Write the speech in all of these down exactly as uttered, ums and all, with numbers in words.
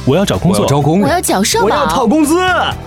我要找工作， 我要招工， 我要缴社保， 我要讨工资。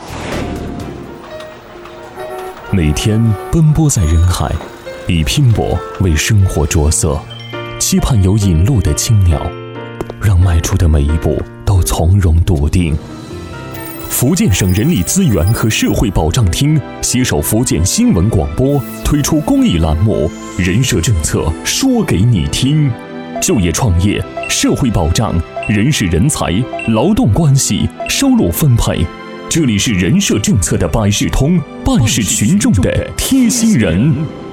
每天奔波在人海，以拼搏为生活着色，期盼有引路的青鸟，让迈出的每一步都从容笃定。福建省人力资源和社会保障厅携手福建新闻广播推出公益栏目《人社政策说给你听》，就业创业、社会保障、人事人才、劳动关系、收入分配，这里是人社政策的百事通，办事群众的贴心人。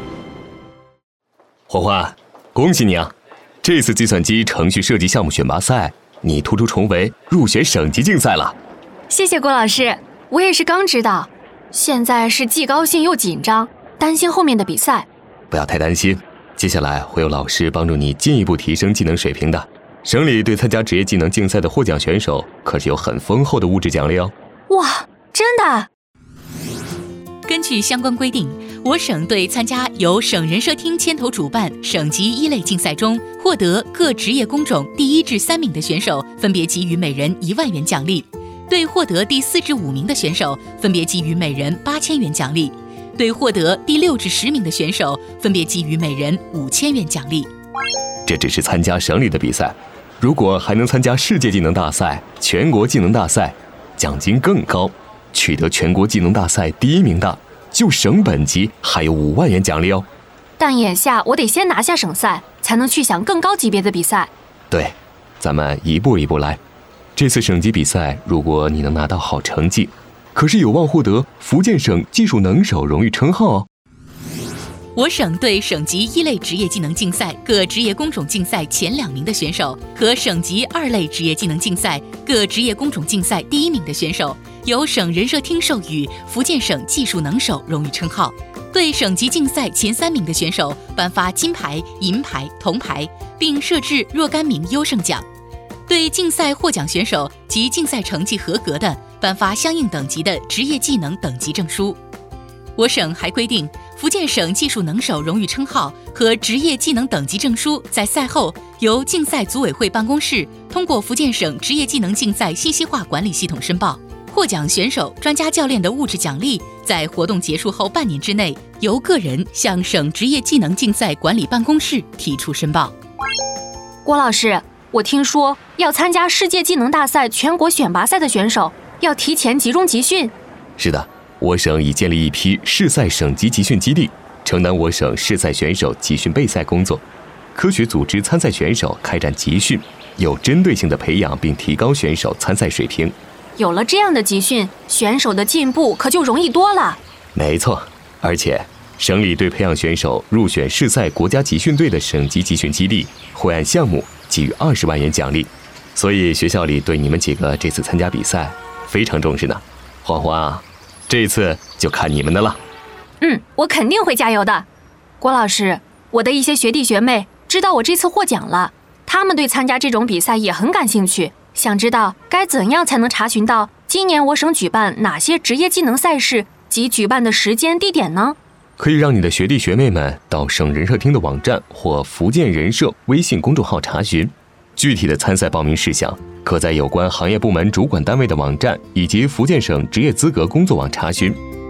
欢欢，恭喜你啊！这次计算机程序设计项目选拔赛，你突出重围，入选省级竞赛了。 谢谢郭老师，我也是刚知道，现在是既高兴又紧张，担心后面的比赛。 不要太担心，接下来会有老师帮助你进一步提升技能水平的。省里对参加职业技能竞赛的获奖选手可是有很丰厚的物质奖励哦。 哇，真的？ 根据相关规定，我省对参加由省人社厅牵头主办省级一类竞赛中获得各职业工种第一至三名的选手，分别给予每人一万元奖励。对获得第四至五名的选手，分别给予每人八千元奖励；对获得第六至十名的选手，分别给予每人五千元奖励。 这只是参加省里的比赛，如果还能参加世界技能大赛、全国技能大赛，奖金更高。取得全国技能大赛第一名的，就省本级还有五万元奖励哦。 但眼下我得先拿下省赛，才能去想更高级别的比赛。 对，咱们一步一步来。这次省级比赛，如果你能拿到好成绩，可是有望获得福建省技术能手荣誉称号哦。 我省对省级一类职业技能竞赛各职业工种竞赛前两名的选手和省级二类职业技能竞赛各职业工种竞赛第一名的选手，由省人社厅授予福建省技术能手荣誉称号。对省级竞赛前三名的选手颁发金牌、银牌、铜牌，并设置若干名优胜奖。对竞赛获奖选手及竞赛成绩合格的，颁发相应等级的职业技能等级证书。我省还规定，福建省技术能手荣誉称号和职业技能等级证书在赛后由竞赛组委会办公室通过福建省职业技能竞赛信息化管理系统申报。获奖选手、专家教练的物质奖励在活动结束后半年之内，由个人向省职业技能竞赛管理办公室提出申报。 郭老师，我听说要参加世界技能大赛全国选拔赛的选手要提前集中集训。 是的，我省已建立一批市赛省级集训基地，承担我省市赛选手集训备赛工作，科学组织参赛选手开展集训，有针对性地培养并提高选手参赛水平。 有了这样的集训，选手的进步可就容易多了。 没错，而且省里对培养选手入选市赛国家集训队的省级集训基地会按项目给予二十万元奖励，所以学校里对你们几个这次参加比赛非常重视呢。欢欢啊，这次就看你们的了。 嗯，我肯定会加油的。郭老师，我的一些学弟学妹知道我这次获奖了，他们对参加这种比赛也很感兴趣，想知道该怎样才能查询到今年我省举办哪些职业技能赛事及举办的时间地点呢？ 可以让你的学弟学妹们到省人社厅的网站或福建人社微信公众号查询。具体的参赛报名事项，可在有关行业部门主管单位的网站以及福建省职业资格工作网查询。